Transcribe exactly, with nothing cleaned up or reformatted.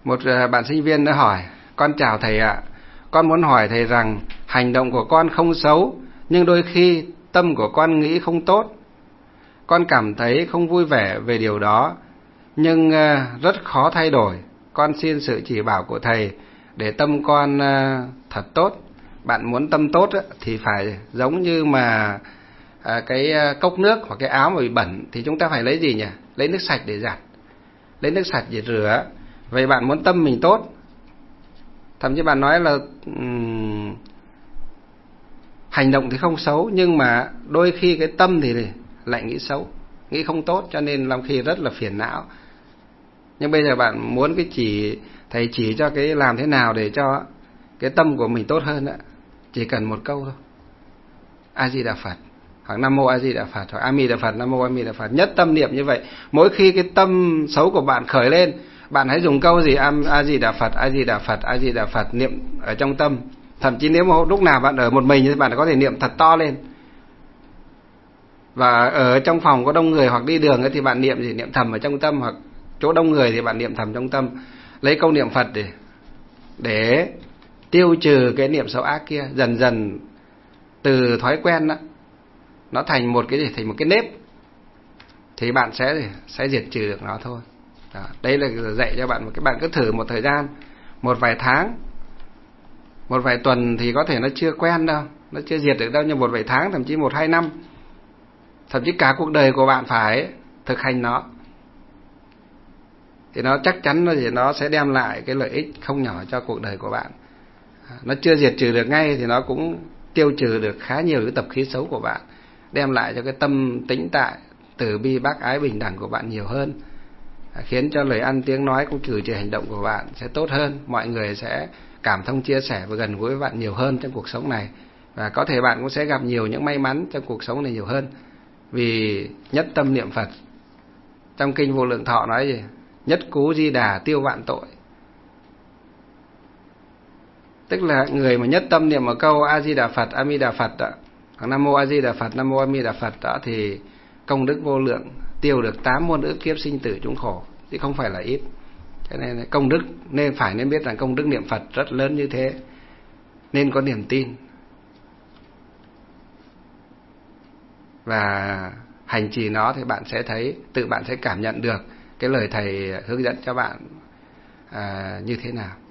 Một bạn sinh viên đã hỏi: con chào thầy ạ, con muốn hỏi thầy rằng hành động của con không xấu, nhưng đôi khi tâm của con nghĩ không tốt. Con cảm thấy không vui vẻ về điều đó, nhưng rất khó thay đổi. Con xin sự chỉ bảo của thầy để tâm con thật tốt. Bạn muốn tâm tốt thì phải giống như mà cái cốc nước hoặc cái áo mà bị bẩn thì chúng ta phải lấy gì nhỉ? Lấy nước sạch để giặt, lấy nước sạch để rửa. Vậy bạn muốn tâm mình tốt, thậm chí bạn nói là um, hành động thì không xấu, nhưng mà đôi khi cái tâm thì lại nghĩ xấu, nghĩ không tốt, cho nên làm khi rất là phiền não. Nhưng bây giờ bạn muốn cái chỉ thầy chỉ cho cái làm thế nào để cho cái tâm của mình tốt hơn ạ. Chỉ cần một câu thôi: A Di Đà Phật, hoặc Nam Mô A Di Đà Phật, hoặc A Mi Đà Phật, Nam Mô A Mi Đà Phật. Nhất tâm niệm như vậy. Mỗi khi cái tâm xấu của bạn khởi lên, bạn hãy dùng câu gì: A Di Đà Phật, A Di Đà Phật, A Di Đà Phật, niệm ở trong tâm. Thậm chí nếu mà lúc nào bạn ở một mình thì bạn có thể niệm thật to lên. Và ở trong phòng có đông người hoặc đi đường thì bạn niệm gì? Niệm thầm ở trong tâm, hoặc chỗ đông người thì bạn niệm thầm trong tâm. Lấy câu niệm Phật để để tiêu trừ cái niệm xấu ác kia. Dần dần từ thói quen đó, nó thành một cái gì? Thành một cái nếp, thì bạn sẽ sẽ diệt trừ được nó thôi. Đó, đây là dạy cho bạn. Các bạn cứ thử một thời gian, một vài tháng, một vài tuần thì có thể nó chưa quen đâu, nó chưa diệt được đâu, nhưng một vài tháng, thậm chí một hai năm, thậm chí cả cuộc đời của bạn phải thực hành nó, thì nó chắc chắn nó, nó sẽ đem lại cái lợi ích không nhỏ cho cuộc đời của bạn. Nó chưa diệt trừ được ngay thì nó cũng tiêu trừ được khá nhiều cái tập khí xấu của bạn, đem lại cho cái tâm tĩnh tại, từ bi bác ái bình đẳng của bạn nhiều hơn, khiến cho lời ăn tiếng nói cũng cử chỉ hành động của bạn sẽ tốt hơn. Mọi người sẽ cảm thông chia sẻ và gần gũi với bạn nhiều hơn trong cuộc sống này, và có thể bạn cũng sẽ gặp nhiều những may mắn trong cuộc sống này nhiều hơn, vì nhất tâm niệm Phật. Trong kinh Vô Lượng Thọ nói gì? Nhất cú Di Đà tiêu vạn tội. Tức là người mà nhất tâm niệm một câu A Di Đà Phật, A Mi Đà Phật đó, hoặc Nam Mô A Di Đà Phật, Nam Mô A Mi Đà Phật đó, thì công đức vô lượng, tiêu được tám muôn ức kiếp sinh tử chúng khổ, chứ không phải là ít. Cho nên công đức, nên phải nên biết rằng công đức niệm Phật rất lớn như thế, nên có niềm tin và hành trì nó, thì bạn sẽ thấy, tự bạn sẽ cảm nhận được cái lời thầy hướng dẫn cho bạn à, như thế nào.